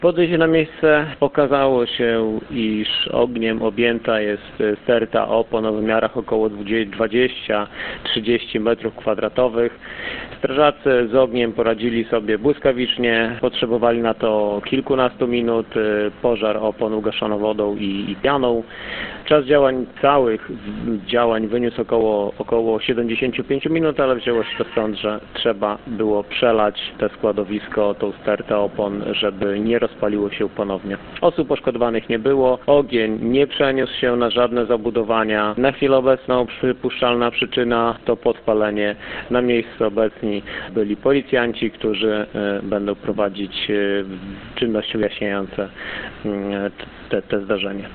Podejście na miejsce pokazało się, iż ogniem objęta jest sterta opon o wymiarach około 20-30 m2. Strażacy z ogniem poradzili sobie błyskawicznie, potrzebowali na to kilkunastu minut, pożar opon ugaszono wodą i pianą. Czas całych działań wyniósł około 75 minut, ale wzięło się to stąd, że trzeba było przelać te składowisko, tą stertę opon, żeby nie rozpaliło się ponownie. Osób poszkodowanych nie było, ogień nie przeniósł się na żadne zabudowania. Na chwilę obecną przypuszczalna przyczyna to podpalenie. Na miejscu obecni byli policjanci, którzy będą prowadzić czynności wyjaśniające te zdarzenie.